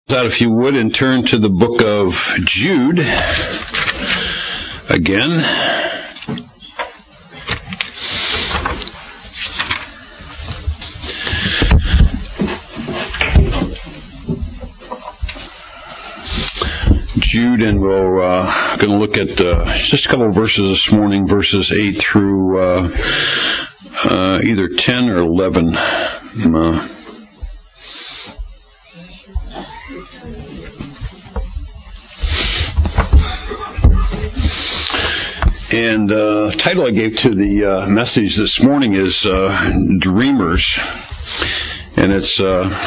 Out if you would, and turn to the book of Jude again. Jude, and we're going to look at just a couple of verses this morning, verses 8 through either 10 or 11. And the title I gave to the message this morning is Dreamers. And it's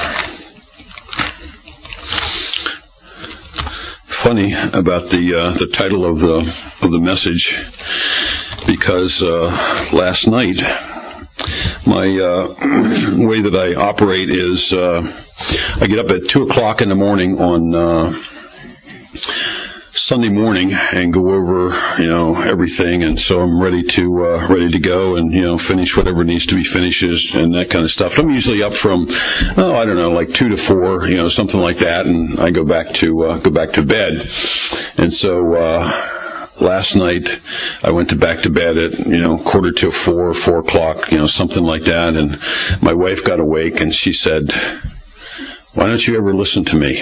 funny about the title of the message, because last night my way that I operate is I get up at 2 o'clock in the morning on Sunday morning and go over, everything, and so I'm ready to go and finish whatever needs to be finished and that kind of stuff. I'm usually up from like 2 to 4, something like that, and I go back to bed. And so last night I went back to bed at 3:45, 4 o'clock, something like that, and my wife got awake and she said, "Why don't you ever listen to me?"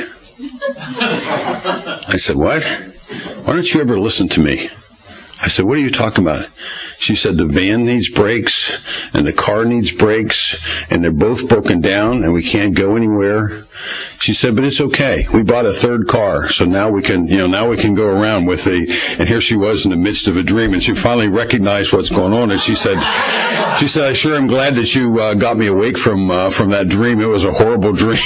I said, "What? Why don't you ever listen to me?" I said, "What are you talking about?" She said, "The van needs brakes and the car needs brakes and they're both broken down and we can't go anywhere." She said, "But it's okay. We bought a third car, so now we can go around with and here she was in the midst of a dream, and she finally recognized what's going on, and she said, "I sure am glad that you got me awake from that dream. It was a horrible dream."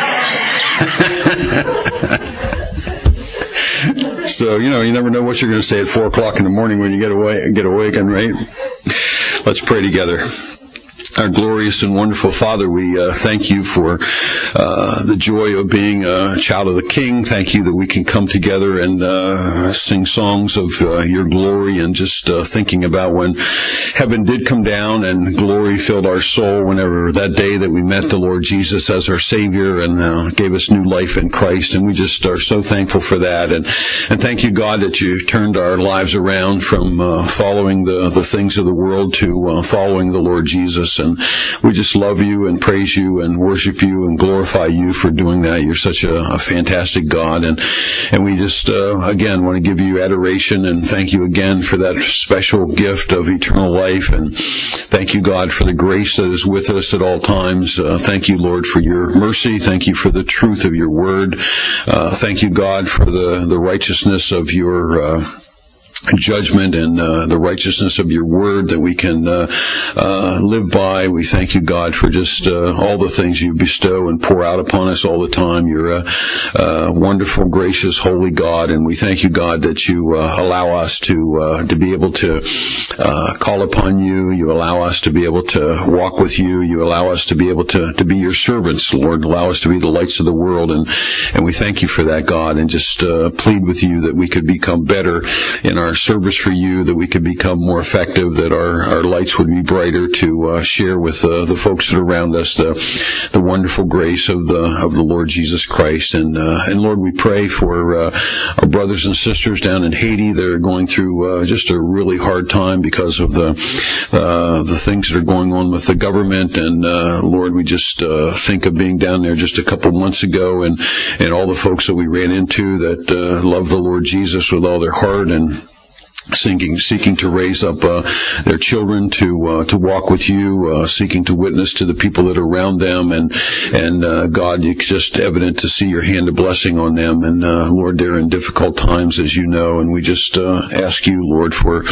So, you never know what you're going to say at 4 o'clock in the morning when you get awakened, right? Let's pray together. Our glorious and wonderful Father, we thank you for the joy of being a child of the King. Thank you that we can come together and sing songs of your glory, and just thinking about when heaven did come down and glory filled our soul whenever that day that we met the Lord Jesus as our Savior and gave us new life in Christ. And we just are so thankful for that. And thank you, God, that you turned our lives around from following the things of the world to following the Lord Jesus. And we just love you and praise you and worship you and glorify you for doing that. You're such a fantastic God. And we just, again, want to give you adoration and thank you again for that special gift of eternal life. And thank you, God, for the grace that is with us at all times. Thank you, Lord, for your mercy. Thank you for the truth of your word. Thank you, God, for the righteousness of your judgment and the righteousness of your word that we can live by. We thank you, God, for just all the things you bestow and pour out upon us all the time. You're a wonderful, gracious, holy God, and we thank you, God, that you allow us to be able to call upon you. You allow us to be able to walk with you. You allow us to be able to be your servants, Lord. Allow us to be the lights of the world, and we thank you for that, God, and just plead with you that we could become better in our service for you, that we could become more effective, that our lights would be brighter to share with the folks that are around us the wonderful grace of the Lord Jesus Christ. And Lord, we pray for our brothers and sisters down in Haiti. They're going through just a really hard time because of the things that are going on with the government. And Lord, we just think of being down there just a couple months ago, and all the folks that we ran into that love the Lord Jesus with all their heart and seeking to raise up their children to walk with you, seeking to witness to the people that are around them, and God, it's just evident to see your hand of blessing on them. And Lord, they're in difficult times, as you know, and we just ask you, Lord, for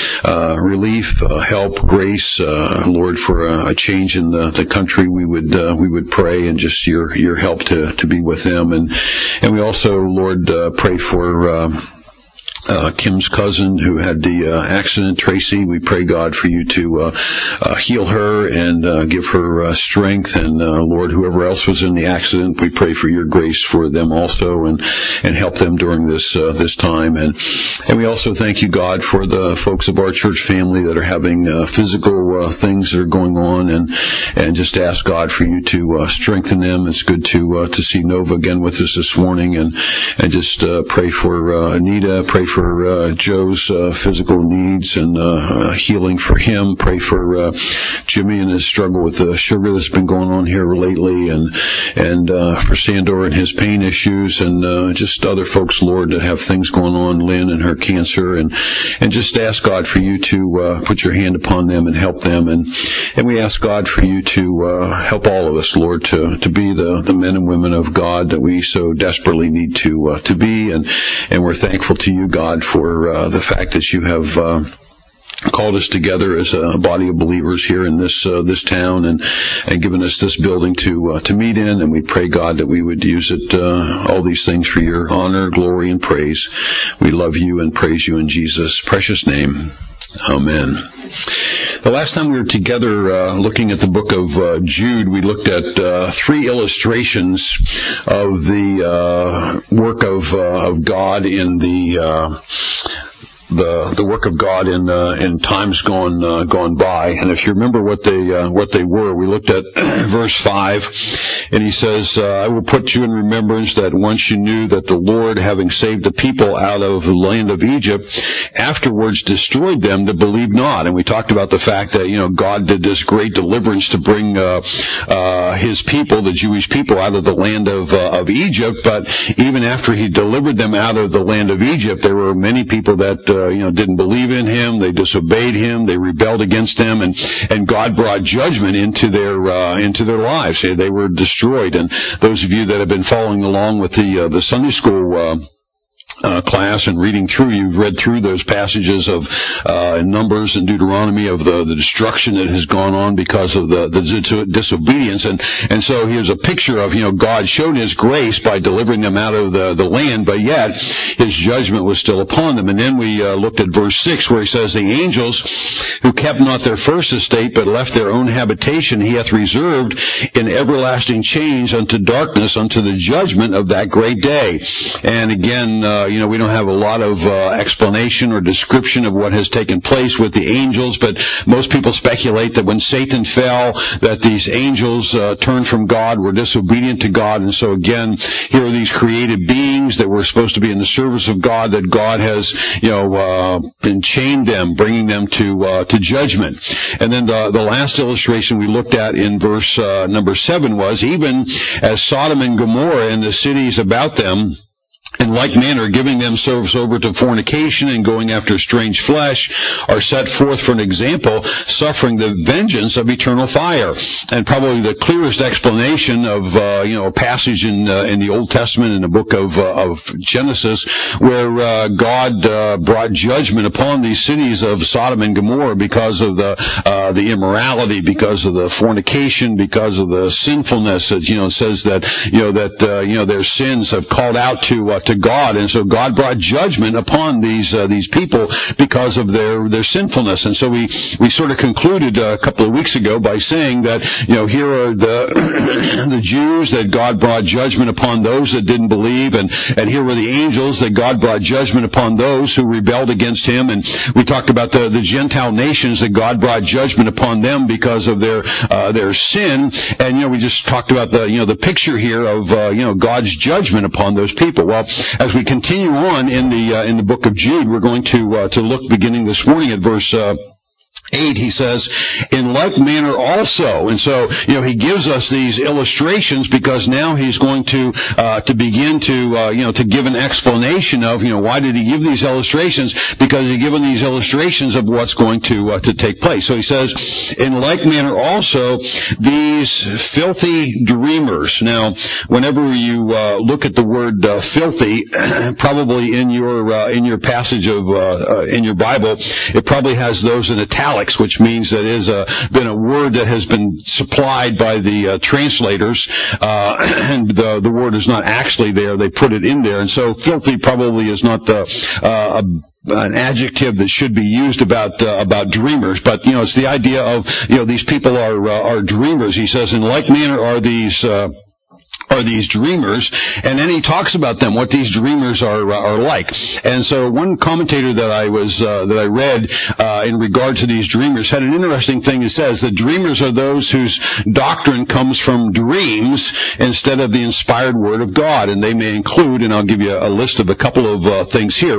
relief, help, grace, Lord, for a change in the country. We would pray, and just your help to be with them, and we also, Lord, pray for Kim's cousin who had the accident, Tracy. We pray, God, for you to heal her and give her strength. And Lord, whoever else was in the accident, we pray for your grace for them also, and help them during this time. And we also thank you, God, for the folks of our church family that are having physical things that are going on, and just ask, God, for you to strengthen them. It's good to see Nova again with us this morning, and just pray for Anita, pray for Joe's physical needs and healing for him. Pray for Jimmy and his struggle with the sugar that's been going on here lately, and for Sandor and his pain issues, and just other folks, Lord, that have things going on, Lynn and her cancer, and just ask, God, for you to put your hand upon them and help them, and we ask, God, for you to help all of us, Lord, to be the men and women of God that we so desperately need to be, and we're thankful to you, God, for the fact that you have called us together as a body of believers here in this town, and given us this building to meet in. And we pray, God, that we would use it, all these things, for your honor, glory, and praise. We love you and praise you in Jesus' precious name. Amen. The last time we were together looking at the book of Jude, we looked at 3 illustrations of the work of God in the work of God in times gone by. And if you remember what they were, we looked at verse 5, and he says, I will put you in remembrance that once you knew that the Lord, having saved the people out of the land of Egypt, afterwards destroyed them that believed not. And we talked about the fact that, God did this great deliverance to bring his people, the Jewish people, out of the land of Egypt. But even after he delivered them out of the land of Egypt, there were many people that didn't believe in him. They disobeyed him. They rebelled against him, and God brought judgment into their lives. They were destroyed. And those of you that have been following along with the Sunday school class and reading through, you've read through those passages of Numbers and Deuteronomy of the destruction that has gone on because of the disobedience, and so here's a picture of God showed his grace by delivering them out of the land, but yet his judgment was still upon them. And then we looked at verse 6, where he says, the angels who kept not their first estate but left their own habitation he hath reserved in everlasting chains unto darkness, unto the judgment of that great day. And again, we don't have a lot of explanation or description of what has taken place with the angels, but most people speculate that when Satan fell, that these angels turned from God, were disobedient to God, and so again, here are these created beings that were supposed to be in the service of God, that God has, enchained them, bringing them to judgment. And then the last illustration we looked at in verse number 7 was, even as Sodom and Gomorrah and the cities about them, in like manner, giving themselves over to fornication and going after strange flesh, are set forth for an example, suffering the vengeance of eternal fire. And probably the clearest explanation of a passage in the Old Testament, in the book of Genesis, where God brought judgment upon these cities of Sodom and Gomorrah because of the immorality, because of the fornication, because of the sinfulness. It says that their sins have called out to God, and so God brought judgment upon these people because of their sinfulness. And so we sort of concluded a couple of weeks ago by saying that here are the Jews, that God brought judgment upon those that didn't believe, and here were the angels, that God brought judgment upon those who rebelled against him. And we talked about the Gentile nations, that God brought judgment upon them because of their sin. And we just talked about the picture here of God's judgment upon those people. Well, as we continue on in the book of Jude, we're going to look beginning this morning at verse 8, he says, in like manner also. And so, he gives us these illustrations because now he's going to begin to give an explanation of, why did he give these illustrations? Because he's given these illustrations of what's going to take place. So he says, in like manner also, these filthy dreamers. Now, whenever you look at the word filthy, probably in your passage of in your Bible, it probably has those in italics. italics, which means that is been a word that has been supplied by the translators, and the word is not actually there. They put it in there, and so filthy probably is not an adjective that should be used about dreamers, but it's the idea of these people are dreamers. He says, in like manner are these dreamers, and then he talks about them, what these dreamers are like. And so one commentator that I read in regard to these dreamers had an interesting thing. It says that dreamers are those whose doctrine comes from dreams instead of the inspired word of God, and they may include, and I'll give you a list of a couple of things here,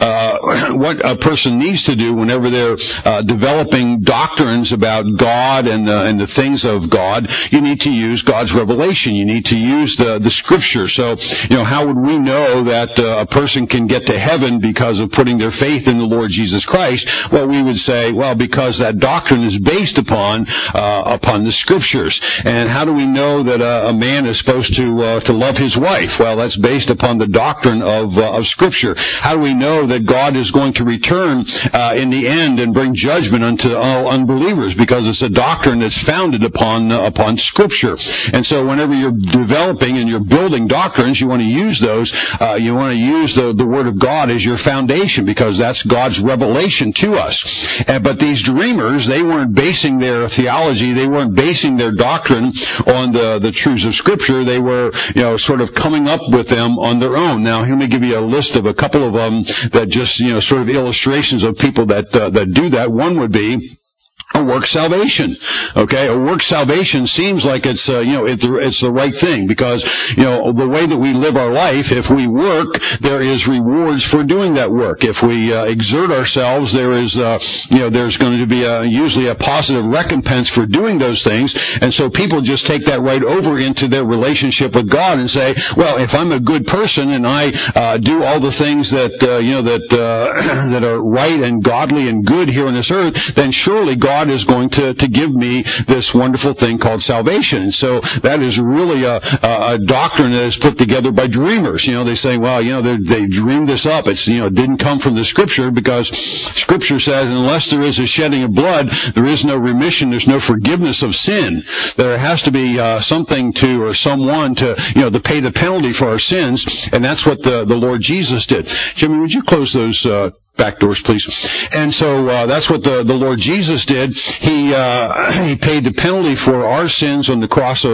what a person needs to do whenever they're developing doctrines about God and the things of God. You need to use God's revelation. You need to use the scripture. So, how would we know that a person can get to heaven because of putting their faith in the Lord Jesus Christ? Well, we would say, because that doctrine is based upon the scriptures. And how do we know that a man is supposed to love his wife? Well, that's based upon the doctrine of scripture. How do we know that God is going to return in the end and bring judgment unto all unbelievers? Because it's a doctrine that's founded upon scripture. And so whenever you're developing and you're building doctrines, you want to use those. You want to use the Word of God as your foundation, because that's God's revelation to us. But these dreamers, they weren't basing their theology, they weren't basing their doctrine on the truths of Scripture. They were, sort of coming up with them on their own. Now, let me give you a list of a couple of them that just, sort of illustrations of people that do that. One would be a work salvation. Okay, a work salvation seems like it's it's the right thing, because the way that we live our life, if we work, there is rewards for doing that work. If we exert ourselves, there is there's going to be usually a positive recompense for doing those things. And so people just take that right over into their relationship with God and say, well, if I'm a good person and I do all the things that that are right and godly and good here on this earth, then surely God is going to give me this wonderful thing called salvation. And so that is really a doctrine that is put together by dreamers. They say, well, they dreamed this up. It's, it didn't come from the Scripture, because Scripture says unless there is a shedding of blood, there is no remission, there's no forgiveness of sin. There has to be something to, or someone to, to pay the penalty for our sins, and that's what the Lord Jesus did. Jimmy, would you close those back doors, please? And so that's what the Lord Jesus did. He paid the penalty for our sins on the cross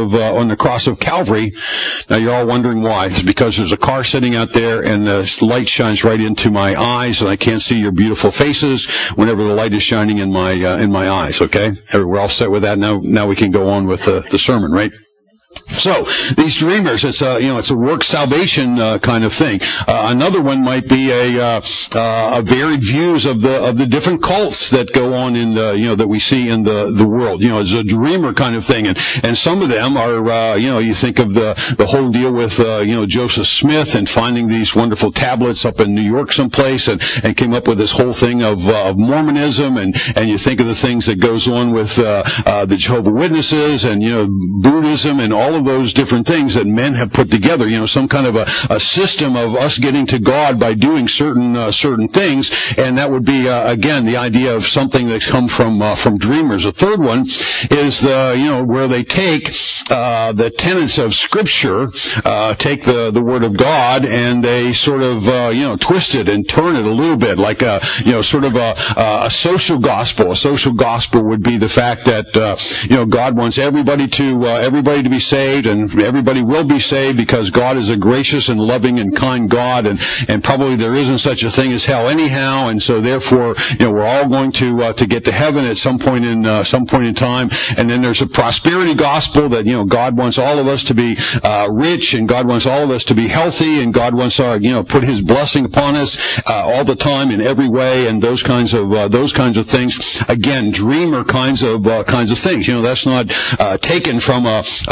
of Calvary. Now you're all wondering why. It's because there's a car sitting out there, and the light shines right into my eyes, and I can't see your beautiful faces whenever the light is shining in my eyes. Okay, we're all set with that. Now we can go on with the sermon, right? So these dreamers, it's a work salvation kind of thing. Another one might be a varied views of the different cults that go on in the that we see in the world. It's a dreamer kind of thing, and some of them are you think of the whole deal with Joseph Smith and finding these wonderful tablets up in New York someplace, and came up with this whole thing of Mormonism, and you think of the things that goes on with the Jehovah's Witnesses and Buddhism and all of those different things that men have put together, some kind of a system of us getting to God by doing certain things, and that would be again the idea of something that's come from dreamers. A third one is where they take the tenets of Scripture, take the Word of God, and they sort of twist it and turn it a little bit, like sort of a social gospel. A social gospel would be the fact that God wants everybody to be saved, and everybody will be saved because God is a gracious and loving and kind God, and probably there isn't such a thing as hell anyhow, and so therefore we're all going to get to heaven at some point in time. And then there's a prosperity gospel that God wants all of us to be rich, and God wants all of us to be healthy, and God wants our put His blessing upon us all the time in every way, and those kinds of things. Again, dreamer kinds of things. That's not taken from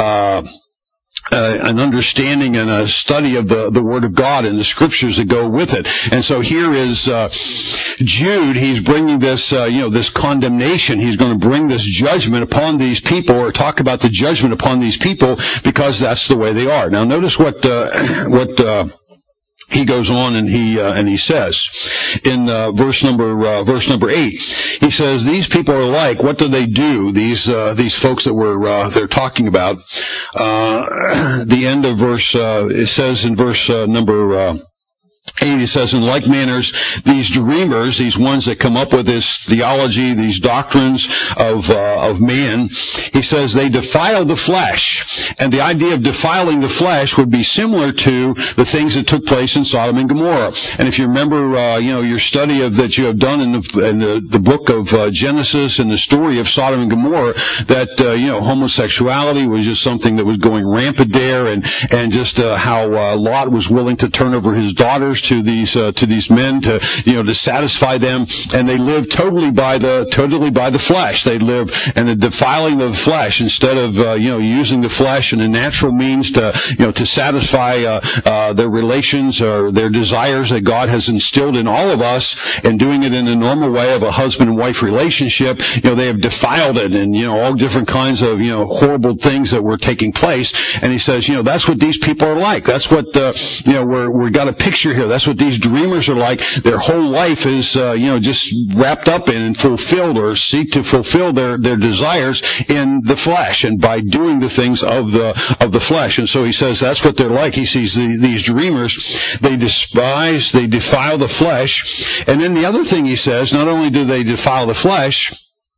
an understanding and a study of the Word of God and the Scriptures that go with it. And so here is Jude. He's bringing this, this condemnation. He's going to bring this judgment upon these people, or talk about the judgment upon these people, because that's the way they are. Now, notice what he goes on and he says in verse number 8, he says, these people are like, what do? These folks that they're talking about. The end of verse, it says in verse number 8, it says, in like manners, these dreamers, these ones that come up with this theology, these doctrines of man, he says they defile the flesh. And the idea of defiling the flesh would be similar to the things that took place in Sodom and Gomorrah. And if you remember, your study that you have done in the book of Genesis and the story of Sodom and Gomorrah, that, homosexuality was just something that was going rampant there, and just how Lot was willing to turn over his daughters to these men to satisfy them, and they lived totally by the flesh. They live and the defiling of the flesh instead of using the flesh and a natural means to satisfy their relations or their desires that God has instilled in all of us, and doing it in the normal way of a husband and wife relationship. They have defiled it, and all different kinds of horrible things that were taking place. And he says, that's what these people are like. That's what we've got a picture here. That's what these dreamers are like. Their whole life is, just wrapped up in and fulfilled, or seek to fulfill their desires in the flesh, and by doing the things of the flesh. And so he says that's what they're like. He sees these dreamers. They defile the flesh. And then the other thing he says, not only do they defile the flesh,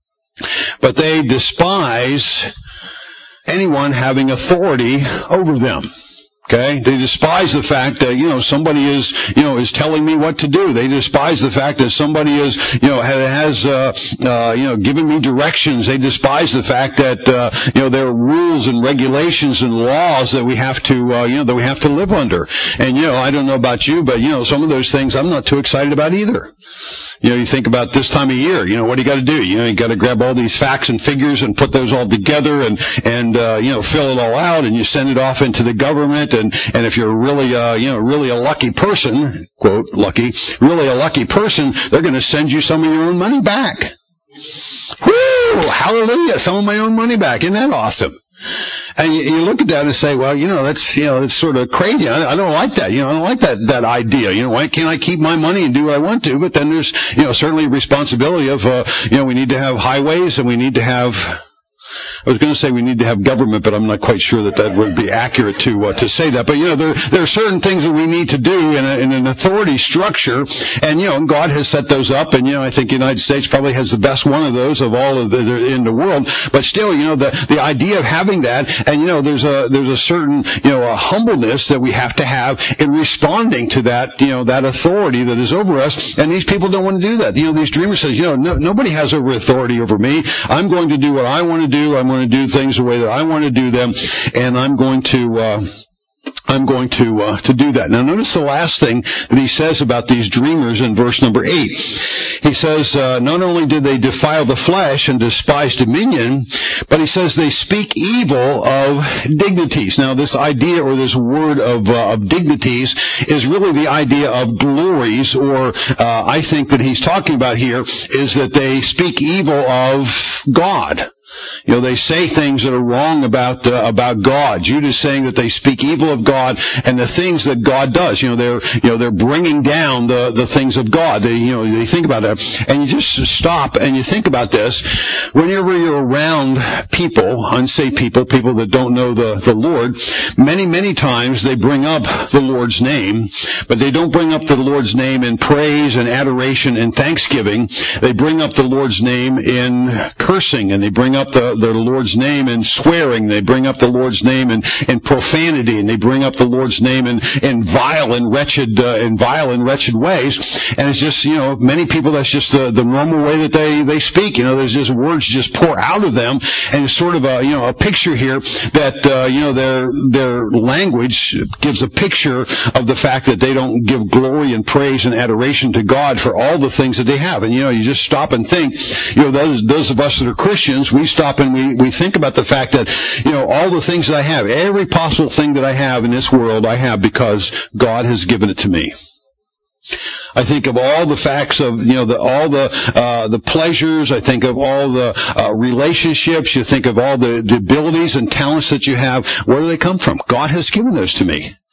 but they despise anyone having authority over them. Okay, they despise the fact that somebody is telling me what to do. They despise the fact that somebody is has given me directions. They despise the fact that there are rules and regulations and laws that we have to live under. And I don't know about you, but some of those things I'm not too excited about either. You think about this time of year, what do you got to do? You got to grab all these facts and figures and put those all together and fill it all out, and you send it off into the government. And if you're really a lucky person, quote, lucky, really a lucky person, they're going to send you some of your own money back. Woo! Hallelujah! Some of my own money back. Isn't that awesome? And you look at that and say, well, that's sort of crazy. I don't like that. I don't like that idea. Why can't I keep my money and do what I want to? But then there's, certainly a responsibility of, we need to have highways, and we need to have, I was going to say we need to have government, but I'm not quite sure that would be accurate to say that. But there are certain things that we need to do in an authority structure, and God has set those up. And I think the United States probably has the best one of those of all of in the world. But still, the idea of having that, and there's a certain a humbleness that we have to have in responding to that that authority that is over us. And these people don't want to do that. These dreamers says, nobody has over authority over me. I'm going to do what I want to do. I'm going to do things the way that I want to do them, and I'm going to do that. Now, notice the last thing that he says about these dreamers in verse number 8. He says, not only did they defile the flesh and despise dominion, but he says they speak evil of dignities. Now, this idea or this word of dignities is really the idea of glories, or I think that he's talking about here is that they speak evil of God. They say things that are wrong about God. Jude is saying that they speak evil of God and the things that God does. They're bringing down the things of God. They think about that. And you just stop and you think about this. Whenever you're around people, unsaved people that don't know the Lord, many times they bring up the Lord's name, but they don't bring up the Lord's name in praise and adoration and thanksgiving. They bring up the Lord's name in cursing, and they bring up the Lord's name in swearing. They bring up the Lord's name in profanity, and they bring up the Lord's name in vile and wretched ways. And it's just, many people, that's just the normal way that they speak. There's just words just pour out of them, and it's sort of a picture here that their language gives a picture of the fact that they don't give glory and praise and adoration to God for all the things that they have. And you just stop and think, those of us that are Christians, we stop and we think about the fact that, all the things that I have, every possible thing that I have in this world, I have because God has given it to me. I think of all the facts of, all the pleasures. I think of all the relationships. You think of all the abilities and talents that you have. Where do they come from? God has given those to me.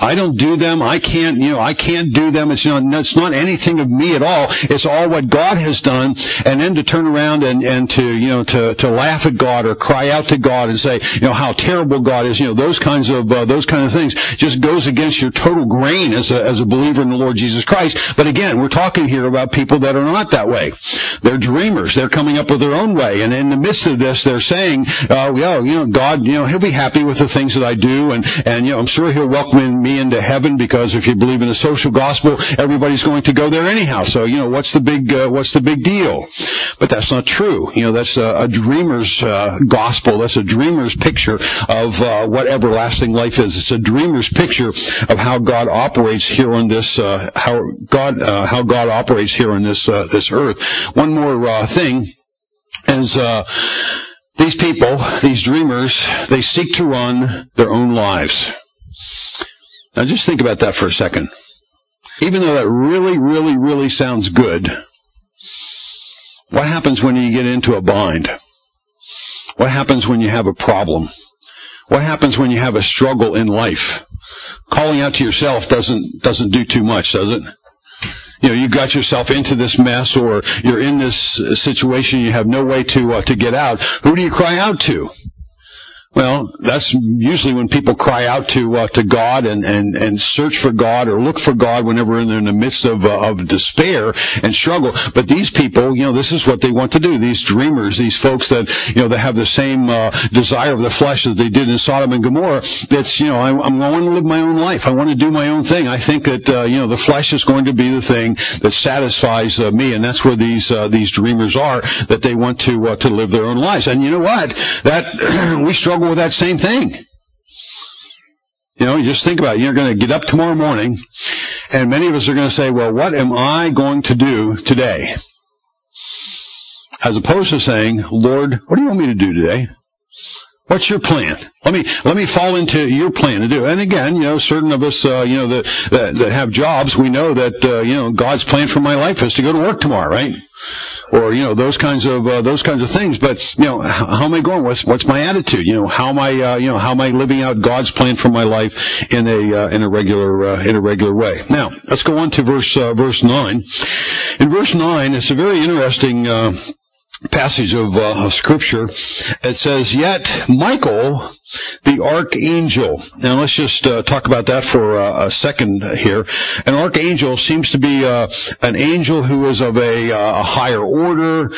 I don't do them. I can't do them. It's not anything of me at all. It's all what God has done. And then to turn around and to laugh at God or cry out to God and say, how terrible God is, those kinds of things just goes against your total grain as a believer in the Lord Jesus Christ. But again, we're talking here about people that are not that way. They're dreamers. They're coming up with their own way. And in the midst of this, they're saying, God, He'll be happy with the things that I do. And I'm sure He'll welcome me into heaven, because if you believe in the social gospel, everybody's going to go there anyhow. So, what's the big deal? But that's not true. That's a dreamer's gospel. That's a dreamer's picture of what everlasting life is. It's a dreamer's picture of how God operates here on this, how God operates here on this earth. One more thing is, these people, these dreamers, they seek to run their own lives. Now just think about that for a second. Even though that really, really, really sounds good, what happens when you get into a bind? What happens when you have a problem? What happens when you have a struggle in life? Calling out to yourself doesn't do too much, does it? You got yourself into this mess, or you're in this situation, you have no way to get out. Who do you cry out to? Well, that's usually when people cry out to God and search for God or look for God whenever they're in the midst of despair and struggle. But these people, this is what they want to do. These dreamers, these folks that, that have the same desire of the flesh that they did in Sodom and Gomorrah. It's, I want to live my own life. I want to do my own thing. I think that, the flesh is going to be the thing that satisfies me, and that's where these dreamers are, that they want to live their own lives. And you know what? That we struggle with that same thing. You just think about it. You're going to get up tomorrow morning, and many of us are going to say, well, what am I going to do today? As opposed to saying, Lord, what do you want me to do today? What's your plan? Let me fall into your plan to do. And again, certain of us, that have jobs, we know that, God's plan for my life is to go to work tomorrow, right? Or, those kinds of things. But, how am I going? What's my attitude? How am I living out God's plan for my life in a regular way? Now, let's go on to verse 9. In verse 9, it's a very interesting, passage of Scripture. It says, yet Michael, the archangel. Now let's just talk about that for a second here. An archangel seems to be an angel who is of a higher order.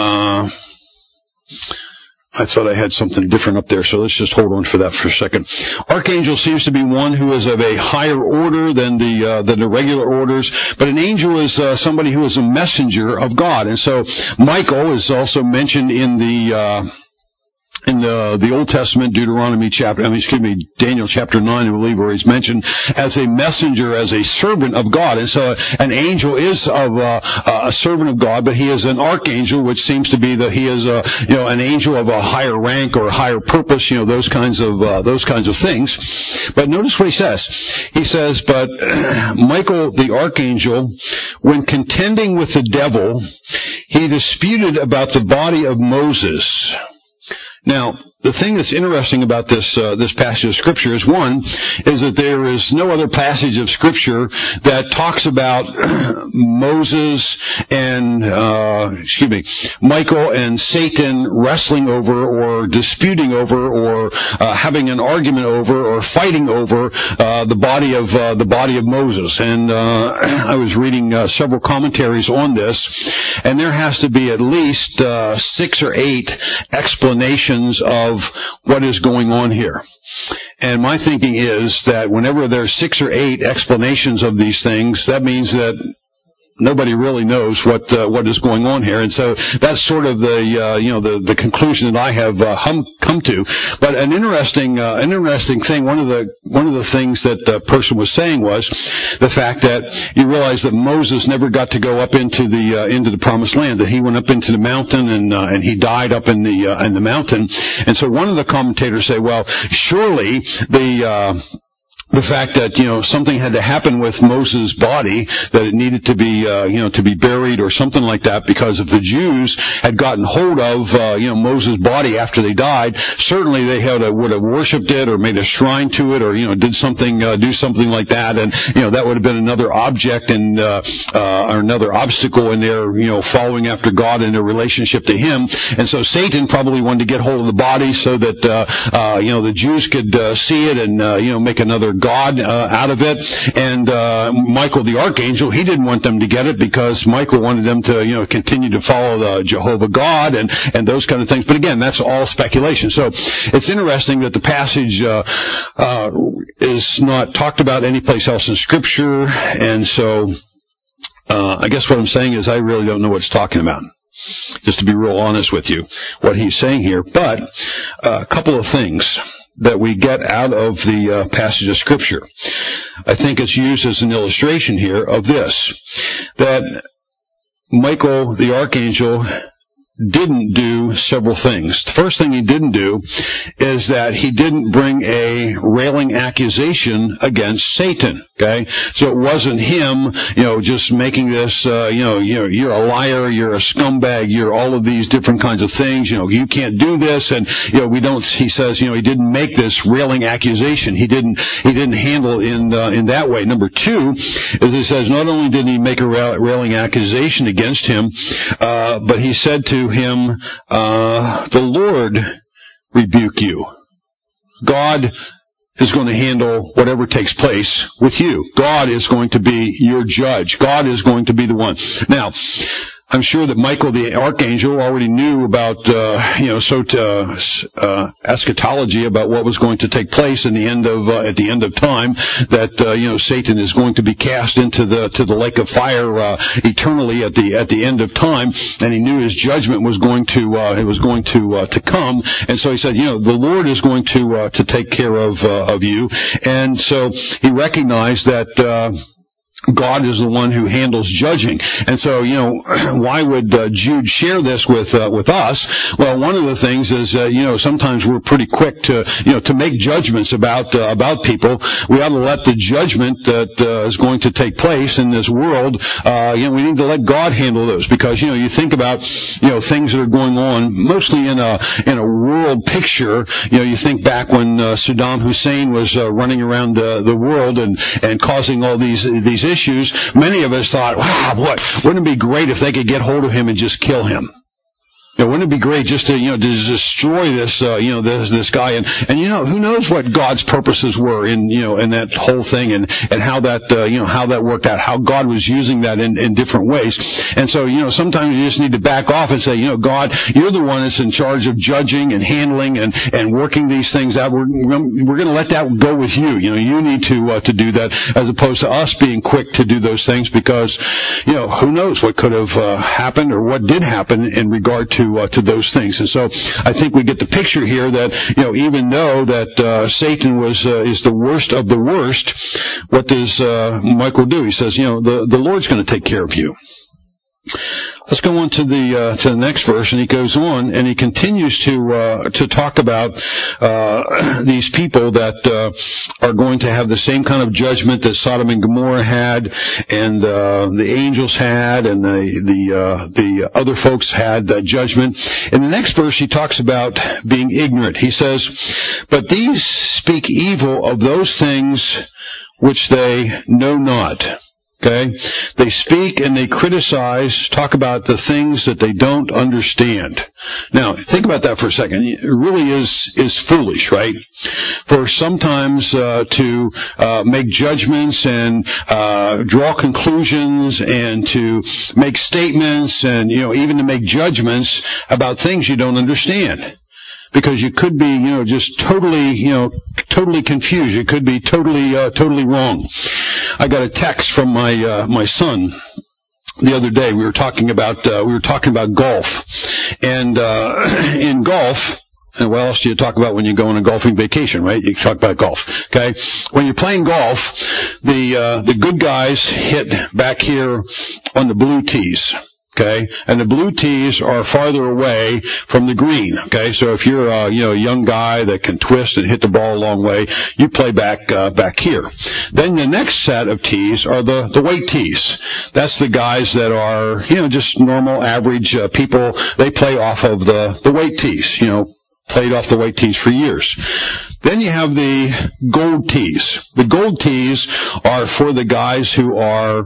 I thought I had something different up there, so let's just hold on for that for a second. Archangel seems to be one who is of a higher order than the regular orders, but an angel is somebody who is a messenger of God. And so Michael is also mentioned in the Old Testament, Daniel chapter 9, I believe, where he's mentioned as a messenger, as a servant of God. And so an angel is of a servant of God, but he is an archangel, which seems to be that he is an angel of a higher rank or a higher purpose, those kinds of things. But notice what he says. He says, but Michael the archangel, when contending with the devil, he disputed about the body of Moses. Now, the thing that's interesting about this passage of Scripture is that there is no other passage of Scripture that talks about Moses and Michael and Satan wrestling over or disputing over or having an argument over or fighting over the body of Moses. And I was reading several commentaries on this, and there has to be at least 6 or 8 explanations of what is going on here. And my thinking is that whenever there's 6 or 8 explanations of these things, that means that nobody really knows what is going on here. And so that's sort of the conclusion that I have come to. But an interesting thing, one of the things that the person was saying was the fact that you realize that Moses never got to go up into the promised land, that he went up into the mountain and he died up in the mountain. And so one of the commentators say, well, surely the fact that, something had to happen with Moses' body, that it needed to be, to be buried or something like that, because if the Jews had gotten hold of, Moses' body after they died, certainly they would have worshipped it or made a shrine to it or, do something like that. And, that would have been another object and, or another obstacle in their, following after God and their relationship to Him. And so Satan probably wanted to get hold of the body so that, the Jews could, see it and, make another god out of it. And Michael the archangel, he didn't want them to get it because Michael wanted them to continue to follow the Jehovah God and those kind of things. But again, that's all speculation. So it's interesting that the passage is not talked about anyplace else in Scripture. And so I guess what I'm saying is I really don't know what it's talking about, just to be real honest with you, what he's saying here. But a couple of things that we get out of the passage of Scripture. I think it's used as an illustration here of this, that Michael the archangel didn't do several things. The first thing he didn't do is that he didn't bring a railing accusation against Satan. Okay, so it wasn't him, just making this, you're a liar, you're a scumbag, you're all of these different kinds of things. You can't do this, and he says, he didn't make this railing accusation. He didn't handle in that way. Number two, as he says, not only didn't he make a railing accusation against him, but he said to him, the Lord rebuke you. God is going to handle whatever takes place with you. God is going to be your judge. God is going to be the one. Now, I'm sure that Michael the archangel already knew about, eschatology, about what was going to take place at the end of time, that, Satan is going to be cast into the lake of fire, eternally at the end of time, and he knew his judgment was going to come, and so he said, the Lord is going to take care of you, and so he recognized that, God is the one who handles judging. And so, why would Jude share this with us? Well, one of the things is, sometimes we're pretty quick to make judgments about people. We ought to let the judgment that is going to take place in this world, we need to let God handle those, because, you think about, things that are going on, mostly in a world picture. You think back when Saddam Hussein was running around the world and causing all these issues. Many of us thought, wow, wouldn't it be great if they could get hold of him and just kill him? Wouldn't it be great just to, to destroy this, this guy, and who knows what God's purposes were in that whole thing, and how that, how that worked out, how God was using that in different ways. And so, sometimes you just need to back off and say, God, you're the one that's in charge of judging and handling and working these things out. We're going to let that go with you. You need to do that, as opposed to us being quick to do those things, because, who knows what could have happened or what did happen in regard to those things. And so I think we get the picture here that, even though that Satan is the worst of the worst, what does Michael do? He says, the Lord's going to take care of you. Let's go on to the next verse, and he goes on and he continues to talk about these people that are going to have the same kind of judgment that Sodom and Gomorrah had, and the angels had, and the other folks had judgment. In the next verse, he talks about being ignorant. He says, "But these speak evil of those things which they know not." Okay? They speak and they criticize, talk about the things that they don't understand. Now, think about that for a second. It really is foolish, right? For sometimes to make judgments and draw conclusions and to make statements and, even to make judgments about things you don't understand. Because you could be, just totally confused. You could be totally wrong. I got a text from my son the other day. We were talking about golf, and in golf. And what else do you talk about when you go on a golfing vacation, right? You talk about golf, okay? When you're playing golf, the good guys hit back here on the blue tees. Okay, and the blue tees are farther away from the green. Okay, so if you're a young guy that can twist and hit the ball a long way, you play back here. Then the next set of tees are the white tees. That's the guys that are just normal average people. They play off of the white tees. Played off the white tees for years. Then you have the gold tees. The gold tees are for the guys who are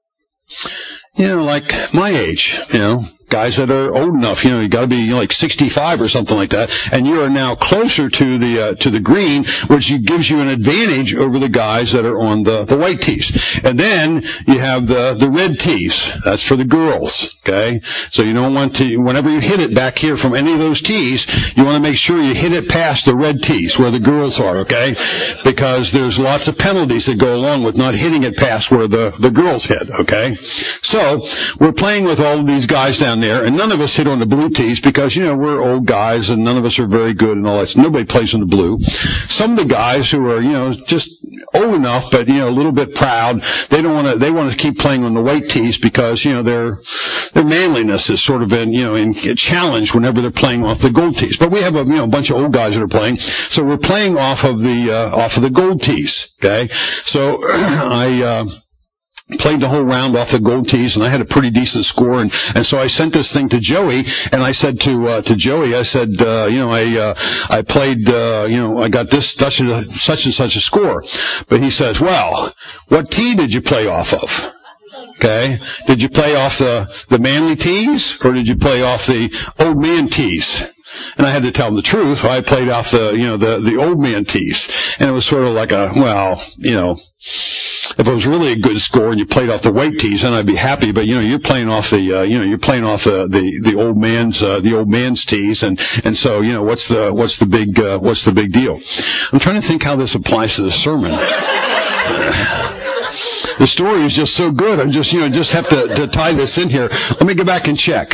like my age, guys that are old enough, you got to be like 65 or something like that, and you are now closer to the green, which gives you an advantage over the guys that are on the white tees. And then you have the red tees. That's for the girls, okay? So you don't want to, whenever you hit it back here from any of those tees, you want to make sure you hit it past the red tees where the girls are, okay? Because there's lots of penalties that go along with not hitting it past where the girls hit, okay? So we're playing with all of these guys down there, and none of us hit on the blue tees because, we're old guys and none of us are very good and all that. So nobody plays on the blue. Some of the guys who are, just old enough but, a little bit proud, they want to keep playing on the white tees because, their manliness has sort of been, challenged whenever they're playing off the gold tees. But we have a bunch of old guys that are playing. So we're playing off of the gold tees. Okay. So I played the whole round off the gold tees, and I had a pretty decent score, and so I sent this thing to Joey, and I said to Joey, I said, I played, I got this such and such a score, but he says, well, what tee did you play off of? Okay, did you play off the manly tees, or did you play off the old man tees? And I had to tell him the truth. So I played off the old man tees, and it was sort of like if it was really a good score and you played off the white tees, then I'd be happy. But you're playing off the old man's tees, and so what's the big deal? I'm trying to think how this applies to the sermon. The story is just so good. I'm just have to tie this in here. Let me go back and check.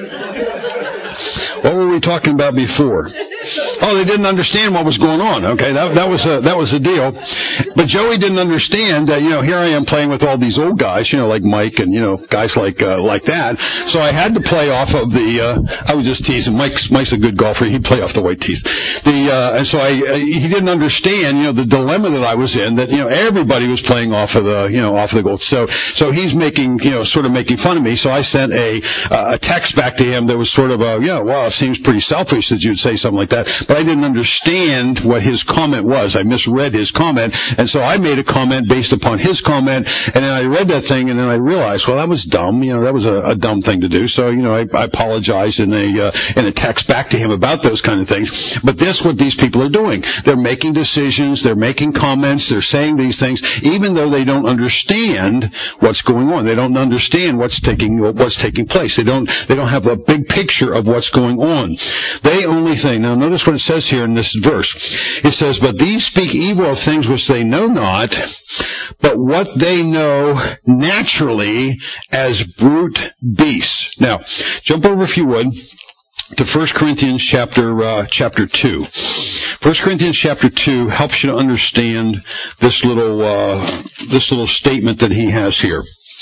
What were we talking about before? Oh, they didn't understand what was going on. Okay, that was the deal. But Joey didn't understand that, here I am playing with all these old guys, like Mike and, guys like that. So I had to play off of I was just teasing. Mike's a good golfer. He'd play off the white tees. And so he didn't understand, the dilemma that I was in, that, everybody was playing off of the gold. So he's making, sort of making fun of me. So I sent a text back to him that was sort of it seems pretty selfish that you'd say something like that. But I didn't understand what his comment was. I misread his comment, and so I made a comment based upon his comment, and then I read that thing, and then I realized, well, that was dumb. That was a dumb thing to do. So, I apologized in a text back to him about those kind of things. But that's what these people are doing. They're making decisions. They're making comments. They're saying these things, even though they don't understand what's going on. They don't understand what's taking place. They don't have a big picture of what's going on. They only think. Now, notice what it says here in this verse. It says, but these speak evil of things which they know not, but what they know naturally as brute beasts. Now, jump over, if you would, to 1 Corinthians chapter 2. 1 Corinthians chapter 2 helps you to understand this little statement that he has here.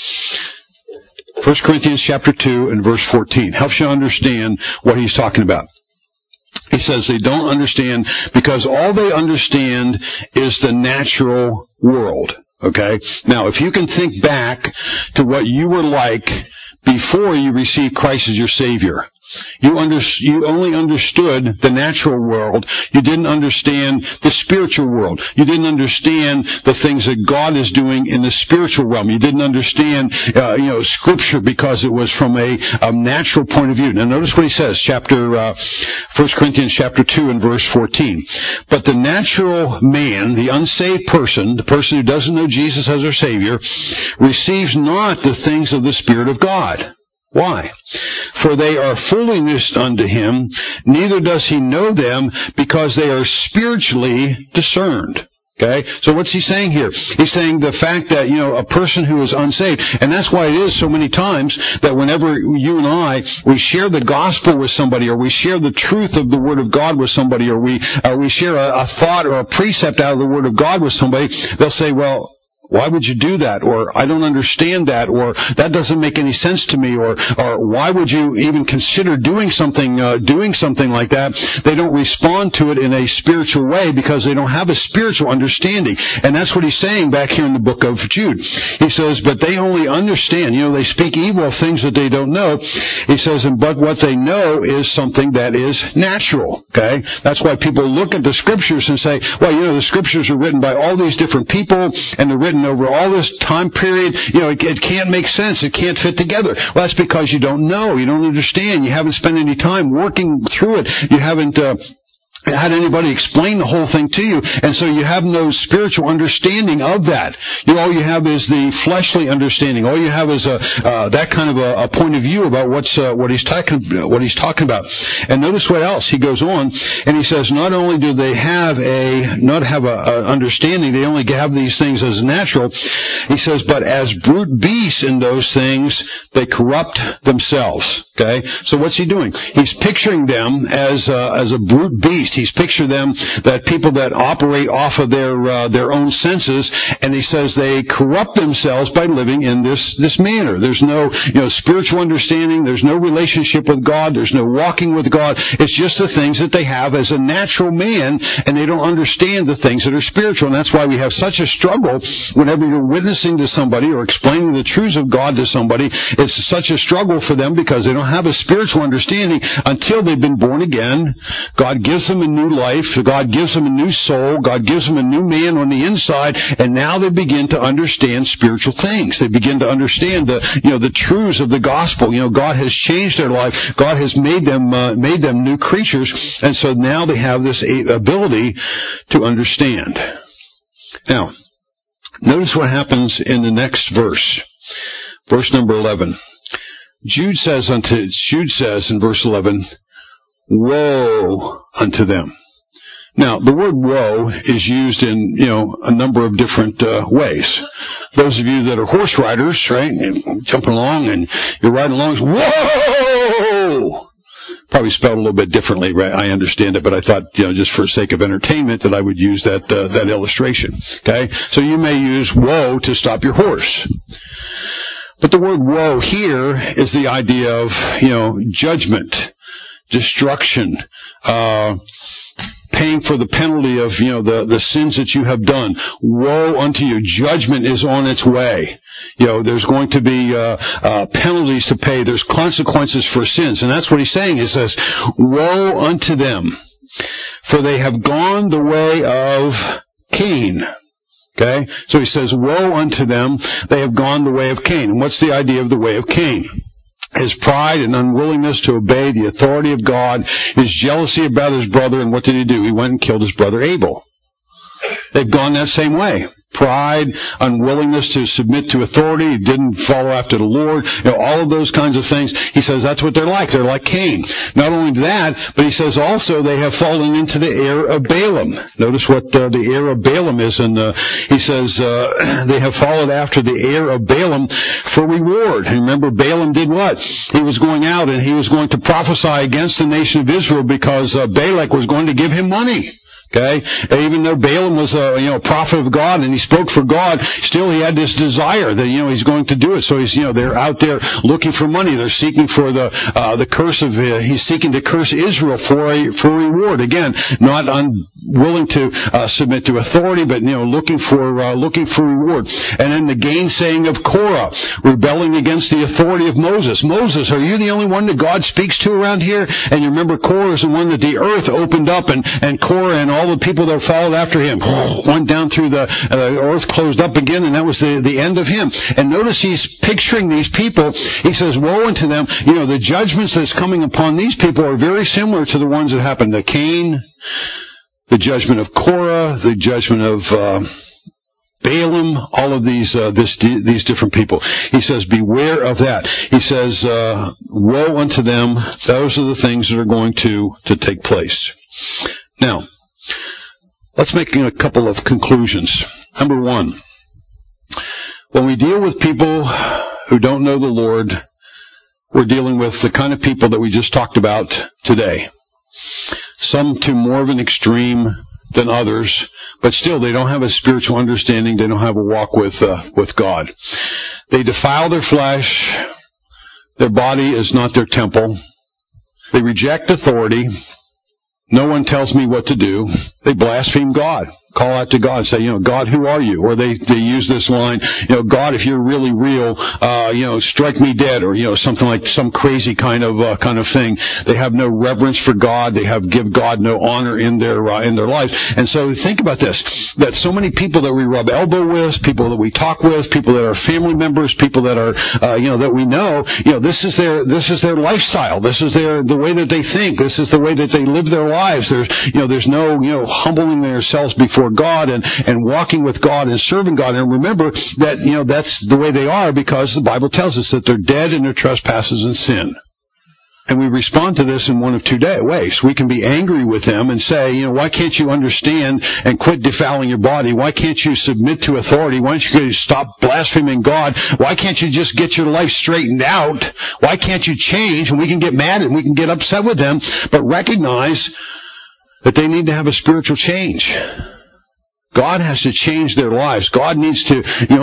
1 Corinthians chapter 2 and verse 14 helps you understand what he's talking about. He says they don't understand because all they understand is the natural world. Okay? Now, if you can think back to what you were like before you received Christ as your Savior, you only understood the natural world. You didn't understand the spiritual world. You didn't understand the things that God is doing in the spiritual realm. You didn't understand, Scripture because it was from a natural point of view. Now, notice what he says, 1 Corinthians chapter 2 and verse 14. But the natural man, the unsaved person, the person who doesn't know Jesus as their Savior, receives not the things of the Spirit of God. Why? For they are foolishness unto him, neither does he know them, because they are spiritually discerned. Okay? So what's he saying here? He's saying the fact that, a person who is unsaved, and that's why it is so many times that whenever you and I, we share the gospel with somebody, or we share the truth of the Word of God with somebody, or we share a thought or a precept out of the Word of God with somebody, they'll say, well, why would you do that? Or I don't understand that, or that doesn't make any sense to me, or why would you even consider doing something like that? They don't respond to it in a spiritual way because they don't have a spiritual understanding. And that's what he's saying back here in the book of Jude. He says, but they only understand, they speak evil of things that they don't know. He says, but what they know is something that is natural. Okay? That's why people look at the scriptures and say, well, the scriptures are written by all these different people, and they're written over all this time period. It can't make sense. It can't fit together. Well, that's because you don't know. You don't understand. You haven't spent any time working through it. You haven't had anybody explain the whole thing to you, and so you have no spiritual understanding of that. All you have is the fleshly understanding. All you have is that kind of a point of view about what he's talking about. And notice what else he goes on, and he says, not only do they not have a understanding, they only have these things as natural. He says, but as brute beasts in those things, they corrupt themselves. Okay, so what's he doing? He's picturing them as a brute beast. He's picturing them that people that operate off of their own senses, and he says they corrupt themselves by living in this manner. There's no spiritual understanding. There's no relationship with God. There's no walking with God. It's just the things that they have as a natural man, and they don't understand the things that are spiritual. And that's why we have such a struggle whenever you're witnessing to somebody or explaining the truths of God to somebody. It's such a struggle for them because they don't have a spiritual understanding until they've been born again. God gives them a new life. God gives them a new soul. God gives them a new man on the inside, and now they begin to understand spiritual things. They begin to understand the truths of the gospel. God has changed their life. God has made them new creatures, and so now they have this ability to understand. Now, notice what happens in the next verse. Verse number 11. Jude says in verse 11, woe unto them. Now, the word woe is used in, a number of different ways. Those of you that are horse riders, right, jumping along and you're riding along, whoa! Probably spelled a little bit differently, right? I understand it, but I thought, just for sake of entertainment, that I would use that illustration. Okay? So you may use woe to stop your horse. But the word woe here is the idea of, judgment, destruction, paying for the penalty of, the sins that you have done. Woe unto you. Judgment is on its way. There's going to be penalties to pay. There's consequences for sins. And that's what he's saying. He says, woe unto them, for they have gone the way of Cain. Okay? So he says, woe unto them, they have gone the way of Cain. And what's the idea of the way of Cain? His pride and unwillingness to obey the authority of God, his jealousy about his brother, and what did he do? He went and killed his brother Abel. They've gone that same way. Pride, unwillingness to submit to authority, didn't follow after the Lord, all of those kinds of things. He says that's what they're like. They're like Cain. Not only that, but he says also they have fallen into the error of Balaam. Notice what the error of Balaam is, and he says they have followed after the error of Balaam for reward. And remember, Balaam did what? He was going out and he was going to prophesy against the nation of Israel because Balak was going to give him money. Okay, even though Balaam was a prophet of God and he spoke for God, still he had this desire that he's going to do it. So he's they're out there looking for money. They're seeking for the curse of he's seeking to curse Israel for reward. Again, not unwilling to submit to authority, but looking for reward. And then the gainsaying of Korah, rebelling against the authority of Moses. Moses, are you the only one that God speaks to around here? And you remember Korah is the one that the earth opened up, and Korah and all the people that followed after him went down through the earth, closed up again, and that was the end of him. And notice he's picturing these people. He says, woe unto them. The judgments that's coming upon these people are very similar to the ones that happened to Cain, the judgment of Korah, the judgment of Balaam, all of these different people. He says, beware of that. He says, woe unto them. Those are the things that are going to take place. Now, let's make a couple of conclusions. Number one, when we deal with people who don't know the Lord, we're dealing with the kind of people that we just talked about today. Some to more of an extreme than others, But still, they don't have a spiritual understanding. They don't have a walk with God. They defile their flesh. Their body is not their temple. They reject authority. No one tells me what to do. They blaspheme God. Call out to God and say, God, who are you? Or they use this line, God, if you're really real, strike me dead, or, something like some crazy kind of thing. They have no reverence for God. They give God no honor in their lives. And so think about this, that so many people that we rub elbow with, people that we talk with, people that are family members, people that are, that we know, this is their lifestyle. This is the way that they think. This is the way that they live their lives. There's no, humbling themselves before God and walking with God and serving God. And remember that, that's the way they are, because the Bible tells us that they're dead in their trespasses and sin. And we respond to this in one of two ways. We can be angry with them and say, why can't you understand and quit defiling your body? Why can't you submit to authority? Why don't you stop blaspheming God? Why can't you just get your life straightened out? Why can't you change? And we can get mad and we can get upset with them, but recognize that they need to have a spiritual change. God has to change their lives. God needs to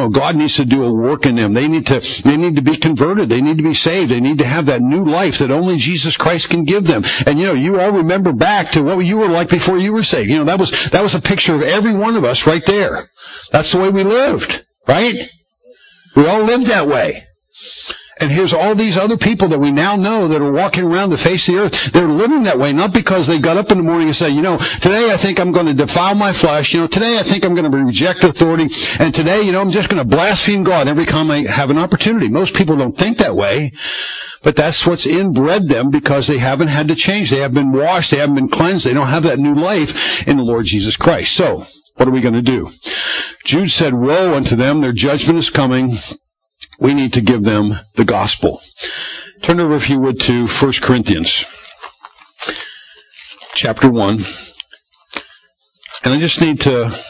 do a work in them. They need to be converted. They need to be saved. They need to have that new life that only Jesus Christ can give them. And you all remember back to what you were like before you were saved. That was a picture of every one of us right there. That's the way we lived, right? We all lived that way. And here's all these other people that we now know that are walking around the face of the earth. They're living that way, not because they got up in the morning and say, today I think I'm going to defile my flesh. Today I think I'm going to reject authority. And today, I'm just going to blaspheme God every time I have an opportunity. Most people don't think that way. But that's what's inbred them, because they haven't had to change. They have been washed. They haven't been cleansed. They don't have that new life in the Lord Jesus Christ. So, what are we going to do? Jude said, woe unto them. Their judgment is coming. We need to give them the gospel. Turn over, if you would, to 1 Corinthians chapter 1. And I just need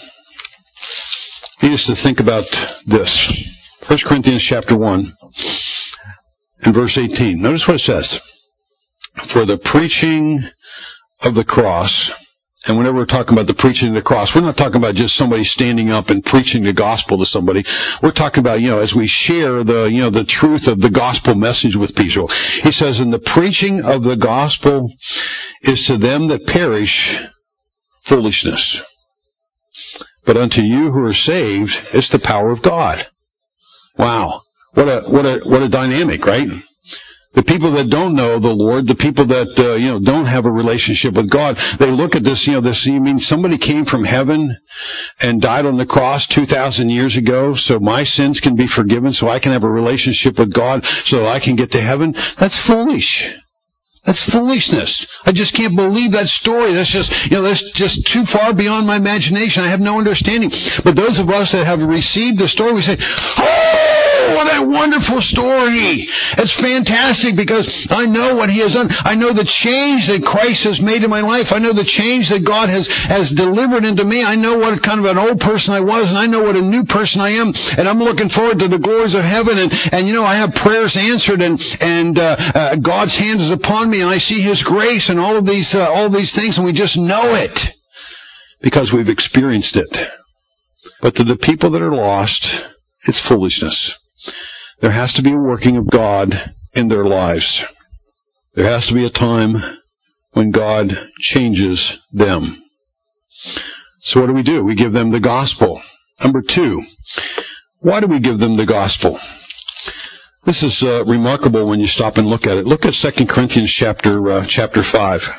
us to think about this. 1 Corinthians chapter 1 and verse 18. Notice what it says. For the preaching of the cross. And whenever we're talking about the preaching of the cross, we're not talking about just somebody standing up and preaching the gospel to somebody. We're talking about, as we share the truth of the gospel message with people. He says, and the preaching of the gospel is to them that perish foolishness. But unto you who are saved, it's the power of God. Wow. What a dynamic, right? The people that don't know the Lord, the people that, don't have a relationship with God, they look at this, you mean somebody came from heaven and died on the cross 2,000 years ago so my sins can be forgiven, so I can have a relationship with God, so I can get to heaven? That's foolish. That's foolishness. I just can't believe that story. That's just too far beyond my imagination. I have no understanding. But those of us that have received the story, we say, oh, what a wonderful story. It's fantastic, because I know what He has done. I know the change that Christ has made in my life. I know the change that God has delivered into me. I know what kind of an old person I was, and I know what a new person I am. And I'm looking forward to the glories of heaven. And I have prayers answered, and God's hand is upon me, and I see His grace and all of these things, and we just know it because we've experienced it. But to the people that are lost, it's foolishness. There has to be a working of God in their lives. There has to be a time when God changes them. So what do? We give them the gospel. Number 2, why do we give them the gospel? This is remarkable when you stop and look at it. Look at 2 Corinthians chapter 5.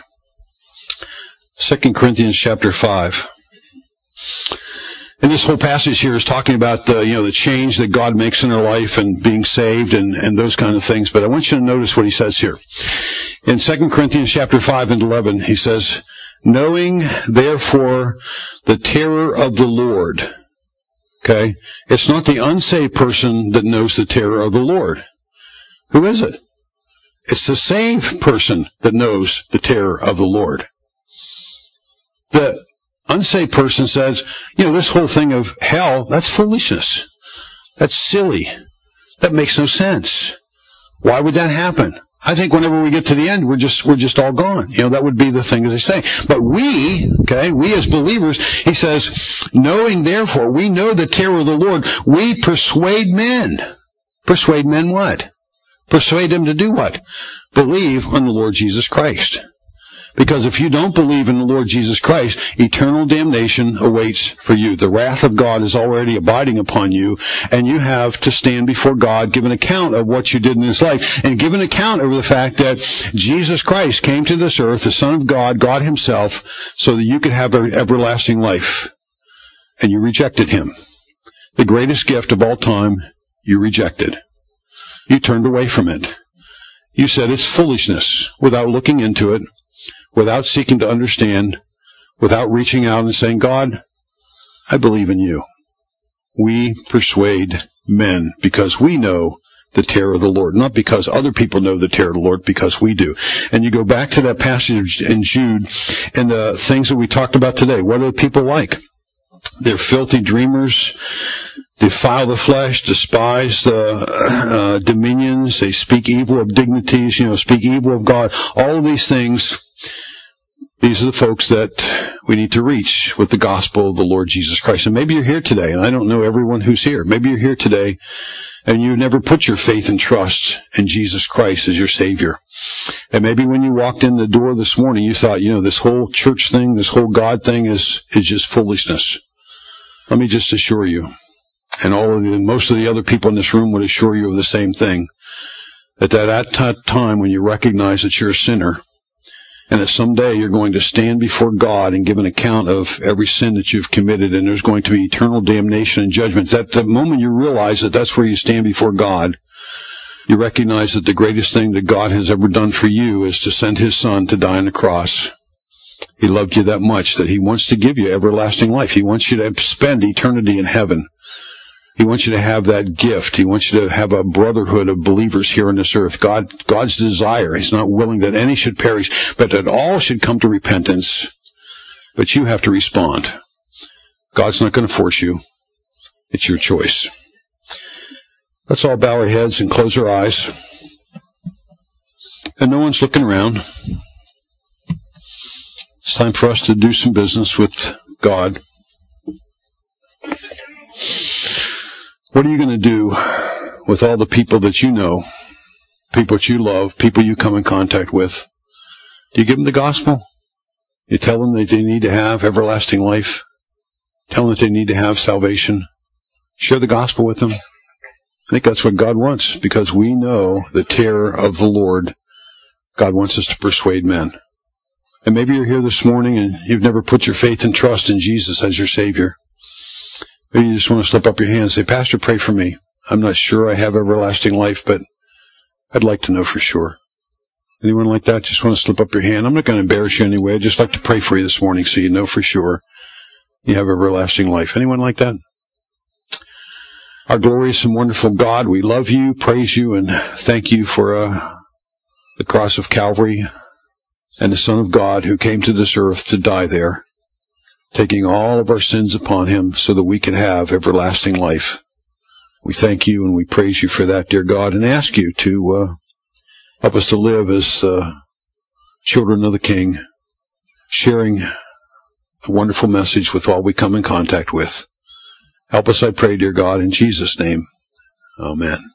2 Corinthians chapter 5. And this whole passage here is talking about the change that God makes in our life and being saved and those kind of things. But I want you to notice what he says here. In 2 Corinthians chapter 5 and 11, he says, knowing therefore the terror of the Lord. Okay? It's not the unsaved person that knows the terror of the Lord. Who is it? It's the saved person that knows the terror of the Lord. The unsaved person says, this whole thing of hell, that's foolishness. That's silly. That makes no sense. Why would that happen? I think whenever we get to the end, we're just all gone. That would be the thing as I say. But we as believers, he says, knowing therefore, we know the terror of the Lord, we persuade men. Persuade men what? Persuade them to do what? Believe on the Lord Jesus Christ. Because if you don't believe in the Lord Jesus Christ, eternal damnation awaits for you. The wrath of God is already abiding upon you, and you have to stand before God, give an account of what you did in this life, and give an account of the fact that Jesus Christ came to this earth, the Son of God, God himself, so that you could have an everlasting life. And you rejected him. The greatest gift of all time, you rejected. You turned away from it. You said it's foolishness without looking into it, without seeking to understand, without reaching out and saying, God, I believe in you. We persuade men because we know the terror of the Lord, not because other people know the terror of the Lord, because we do. And you go back to that passage in Jude and the things that we talked about today. What are the people like? They're filthy dreamers, defile the flesh, despise the dominions, they speak evil of dignities, speak evil of God. All of these things, these are the folks that we need to reach with the gospel of the Lord Jesus Christ. And maybe you're here today, and I don't know everyone who's here. Maybe you're here today, and you never put your faith and trust in Jesus Christ as your Savior. And maybe when you walked in the door this morning, you thought, this whole church thing, this whole God thing is just foolishness. Let me just assure you, and most of the other people in this room would assure you of the same thing, that at that time when you recognize that you're a sinner, and that someday you're going to stand before God and give an account of every sin that you've committed, and there's going to be eternal damnation and judgment. That the moment you realize that that's where you stand before God, you recognize that the greatest thing that God has ever done for you is to send his Son to die on the cross. He loved you that much that he wants to give you everlasting life. He wants you to spend eternity in heaven. He wants you to have that gift. He wants you to have a brotherhood of believers here on this earth. God's desire. He's not willing that any should perish, but that all should come to repentance. But you have to respond. God's not going to force you. It's your choice. Let's all bow our heads and close our eyes. And no one's looking around. It's time for us to do some business with God. What are you going to do with all the people that you know, people that you love, people you come in contact with? Do you give them the gospel? You tell them that they need to have everlasting life? Tell them that they need to have salvation? Share the gospel with them? I think that's what God wants, because we know the terror of the Lord. God wants us to persuade men. And maybe you're here this morning and you've never put your faith and trust in Jesus as your Savior. Maybe you just want to slip up your hand and say, Pastor, pray for me. I'm not sure I have everlasting life, but I'd like to know for sure. Anyone like that? Just want to slip up your hand? I'm not going to embarrass you anyway. I'd just like to pray for you this morning so you know for sure you have everlasting life. Anyone like that? Our glorious and wonderful God, we love you, praise you, and thank you for the cross of Calvary and the Son of God who came to this earth to die there, taking all of our sins upon him so that we can have everlasting life. We thank you and we praise you for that, dear God, and ask you to help us to live as children of the King, sharing a wonderful message with all we come in contact with. Help us, I pray, dear God, in Jesus' name. Amen.